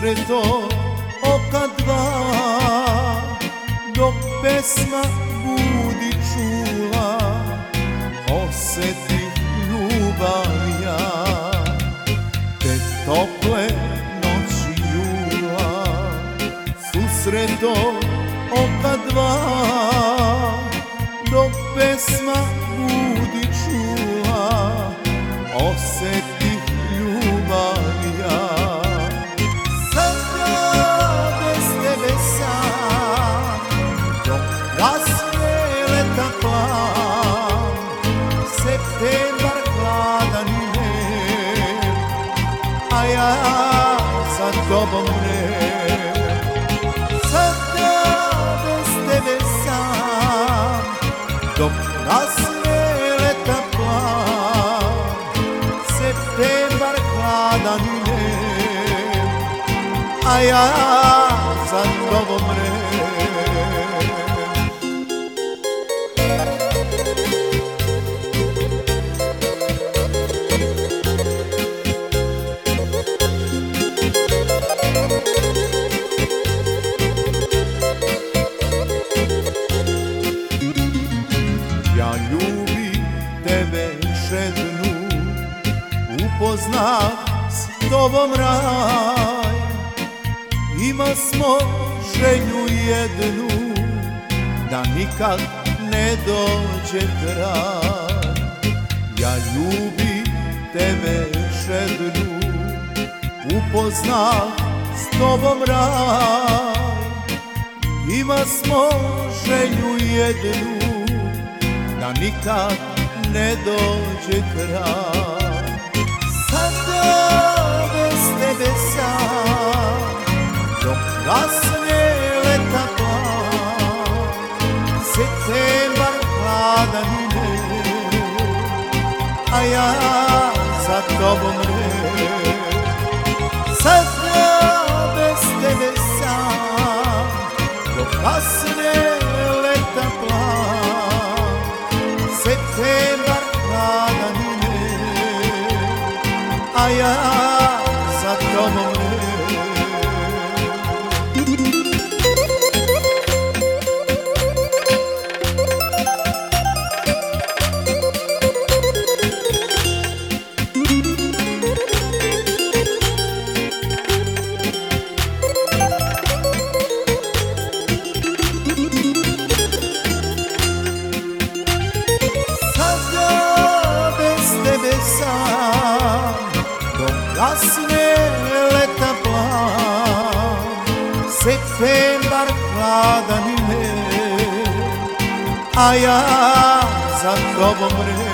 susreto oka dva, dok pesma budi čula, osjetih ljubav ja. Te tople noći jula, susreto oka dva, dok pesma budi čula, osjetih ljubav ja. Sada bez tebe sam, dok rasne leta plan, septembar hladan i nep, a ja za tobom vrem. Sada bez tebe sam, dok rasne leta plan, septembar hladan i nep, a ja za tobom vrem. Ja ljubim tebe žednu, upoznah s tobom raj. Ima smo želju jednu, da nikad ne dođe kraj. Ja ljubim tebe žednu, upoznah s tobom raj. Ima smo želju jednu, da nikad ne dođe kraj. Sada bez tebe sam, dok rasne leta plan, septembar hladan i nep, a ja za tobom vrem. Sada bez tebe sam, dok rasne leta plan, septembar hladan i nep, a ja za tobom vrem. Rasne leta plan, septembar hladan i nep, a ja za tobom vrem.